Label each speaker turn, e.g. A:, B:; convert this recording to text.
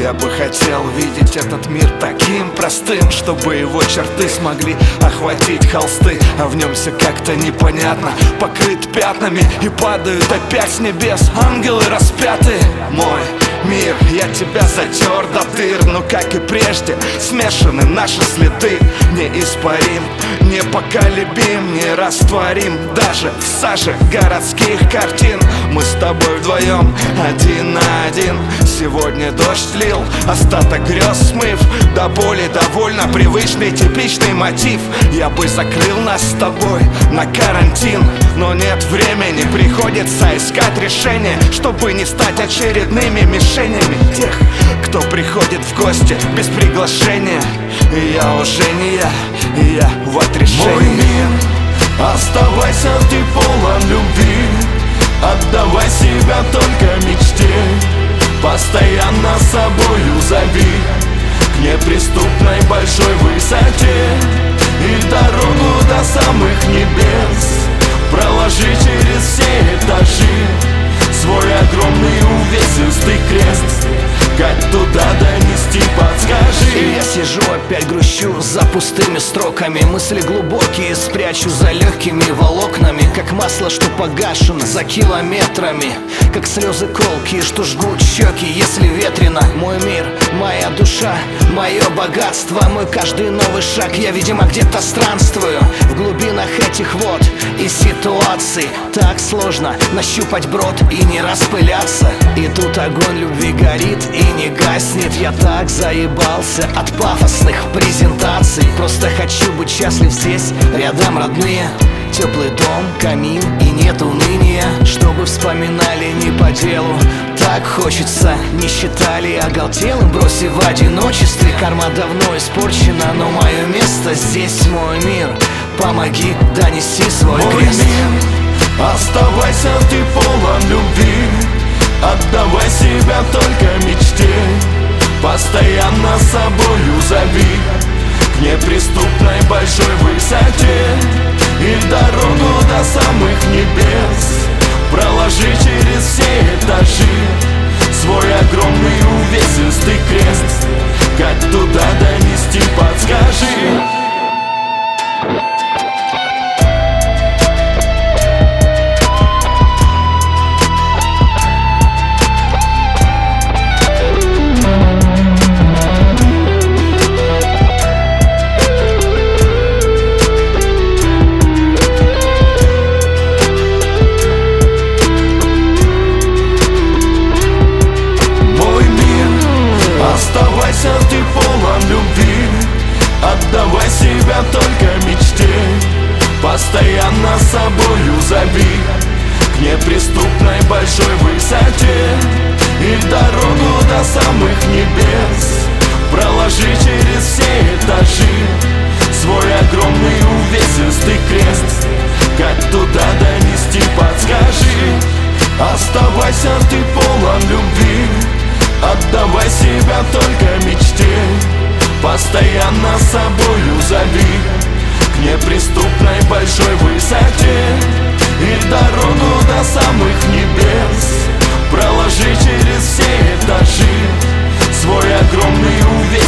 A: Я бы хотел видеть этот мир таким простым, чтобы его черты смогли охватить холсты. А в нем все как-то непонятно, покрыт пятнами, и падают опять с небес ангелы распятые. Мой мир, я тебя затер до дыр, но как и прежде смешаны наши следы. Неиспорим, непоколебим, нерастворим даже в саже городских картин. Мы с тобой вдвоем, один на один. Сегодня дождь лил, остаток грез смыв, до боли довольно привычный типичный мотив. Я бы закрыл нас с тобой на карантин, но нет времени, приходится искать решение, чтобы не стать очередными мишенями тех, кто приходит в гости без приглашения. И я уже не я, и я в отрешении.
B: Мой мир, оставайся, ты полон любви. Отдавай себя только мечте. Постоянно собою зови к неприступной большой высоте. И дорогу до самых небес проложи через все этажи. Свой огромный увесистый крест, как туда донести, подскажи.
C: И я сижу, опять грущу за пустыми строками. Мысли глубокие спрячу за легкими волокнами, как масло, что погашено за километрами, как слезы колкие, что жгут щеки, если ветрено. Мой мир, моя душа, мое богатство, мой каждый новый шаг. Я, видимо, где-то странствую в глубинах этих вод и ситуаций. Так сложно нащупать брод и не распыляться. И тут огонь любви горит и не гаснет. Я так заебался от пафосных презентаций. Просто хочу быть счастлив здесь, рядом родные. Теплый дом, камин и нет уныния, чтобы вспоминали не по делу. Так хочется, не считали оголтелым, бросив в одиночестве. Карма давно испорчена, но мое место здесь, мой мир. Помоги донести свой крест.
B: Мой мир, оставайся, ты полон любви. Отдавай себя только мечте. Постоянно собою зови к неприступной большой высоте. И дорогу до самых небес проложи через все этажи. Свой огромный увесистый крест, как туда донести, подскажи. Оставайся, ты полон любви. Отдавай себя только мечте. Постоянно собою зови к неприступной большой высоте. И дорогу до самых небес проложи через все этажи. Свой огромный увесистый крест, как туда донести, подскажи. Оставайся, ты полон любви. Отдавай себя только мечте. Постоянно собою зови к неприступной большой высоте. И дорогу до самых небес проложи через все этажи. Свой огромный увес